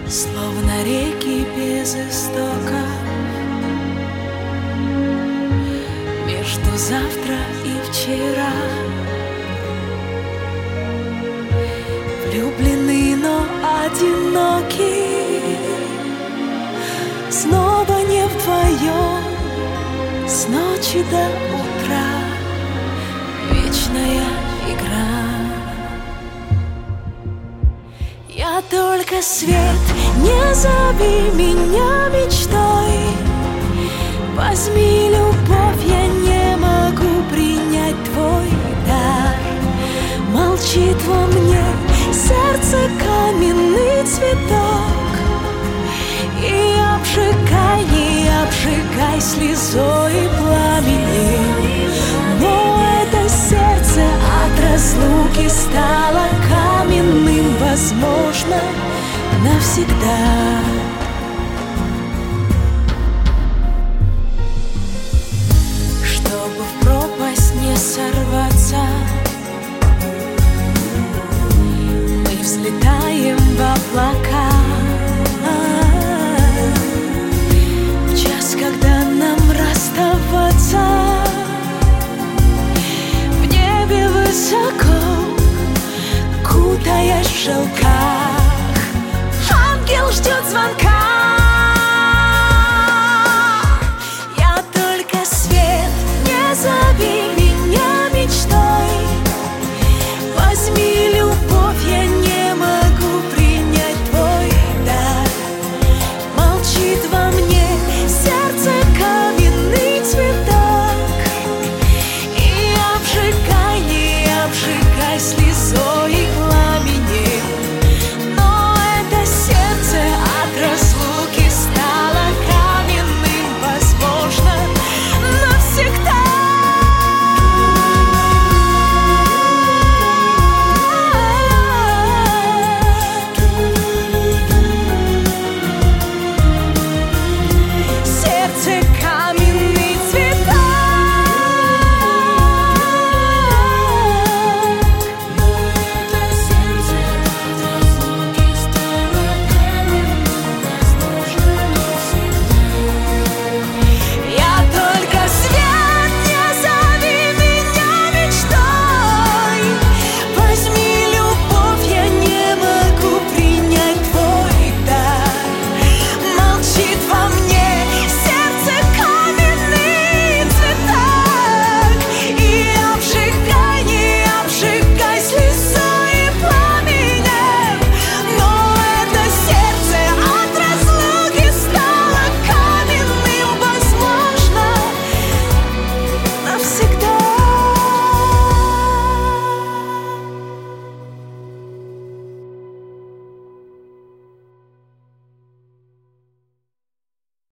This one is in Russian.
Словно реки без истока, между завтра и вчера. Влюблены, но одиноки, снова не вдвоем, с ночи до утра. Вечная игра. Я только свет, не зови меня мечтой. Возьми любовь, я не могу принять твой дар. Молчит во мне сердце каменный цветок. И обжигай, не обжигай слезой и пламенем. Но это сердце от разлуки стало каменным, возможно, навсегда. Чтобы в пропасть не сорваться, мы взлетаем в облака. В час, когда нам расставаться, в небе высоко, кутаясь в шелках, ангел ждет звонка.